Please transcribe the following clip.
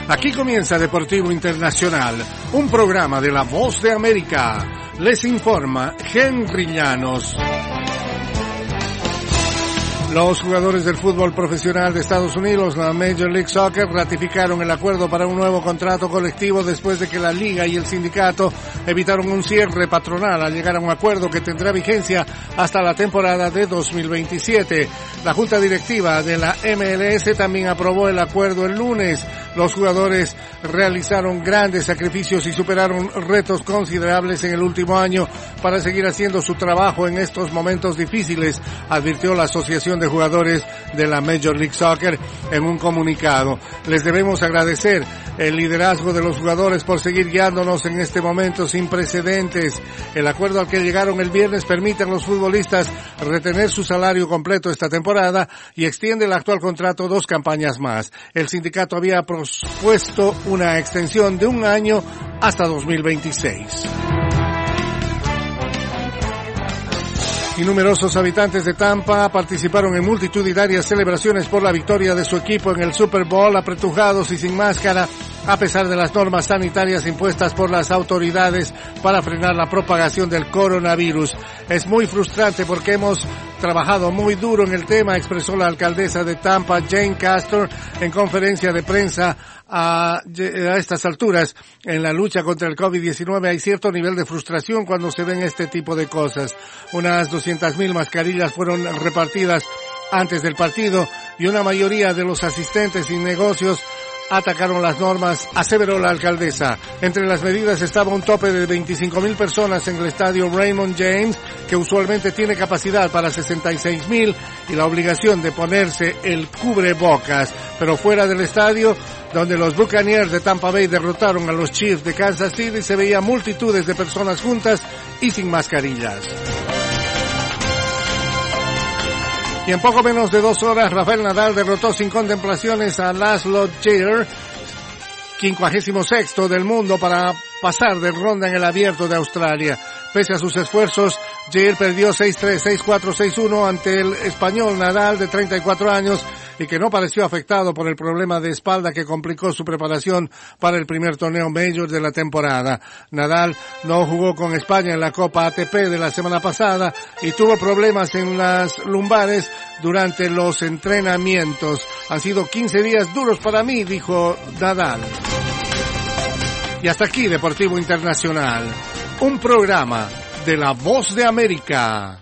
Aquí comienza Deportivo Internacional, un programa de La Voz de América. Les informa Henry Llanos. Los jugadores del fútbol profesional de Estados Unidos, la Major League Soccer, ratificaron el acuerdo para un nuevo contrato colectivo después de que la liga y el sindicato evitaron un cierre patronal al llegar a un acuerdo que tendrá vigencia hasta la temporada de 2027. La junta directiva de la MLS también aprobó el acuerdo el lunes. Los jugadores realizaron grandes sacrificios y superaron retos considerables en el último año para seguir haciendo su trabajo en estos momentos difíciles, advirtió la Asociación de Jugadores de la Major League Soccer en un comunicado. Les debemos agradecer el liderazgo de los jugadores por seguir guiándonos en este momento sin precedentes. El acuerdo al que llegaron el viernes permite a los futbolistas retener su salario completo esta temporada y extiende el actual contrato 2 campañas más. El sindicato había propuesto una extensión de un año hasta 2026. Y numerosos habitantes de Tampa participaron en multitudinarias celebraciones por la victoria de su equipo en el Super Bowl, apretujados y sin máscara, a pesar de las normas sanitarias impuestas por las autoridades para frenar la propagación del coronavirus. Es muy frustrante porque hemos trabajado muy duro en el tema, expresó la alcaldesa de Tampa, Jane Castor, en conferencia de prensa. A estas alturas, en la lucha contra el COVID-19 hay cierto nivel de frustración cuando se ven este tipo de cosas. Unas 200,000 mascarillas fueron repartidas antes del partido y una mayoría de los asistentes y negocios atacaron las normas, aseveró la alcaldesa. Entre las medidas estaba un tope de 25,000 personas en el estadio Raymond James, que usualmente tiene capacidad para 66,000, y la obligación de ponerse el cubrebocas. Pero fuera del estadio, donde los Buccaneers de Tampa Bay derrotaron a los Chiefs de Kansas City, se veían multitudes de personas juntas y sin mascarillas. Y en poco menos de 2 horas, Rafael Nadal derrotó sin contemplaciones a Laszlo Djere, 56º del mundo, para pasar de ronda en el Abierto de Australia. Pese a sus esfuerzos, Djere perdió 6-3, 6-4, 6-1 ante el español Nadal, de 34 años, y que no pareció afectado por el problema de espalda que complicó su preparación para el primer torneo Major de la temporada. Nadal no jugó con España en la Copa ATP de la semana pasada y tuvo problemas en las lumbares durante los entrenamientos. Han sido 15 días duros para mí, dijo Nadal. Y hasta aquí Deportivo Internacional, un programa de La Voz de América.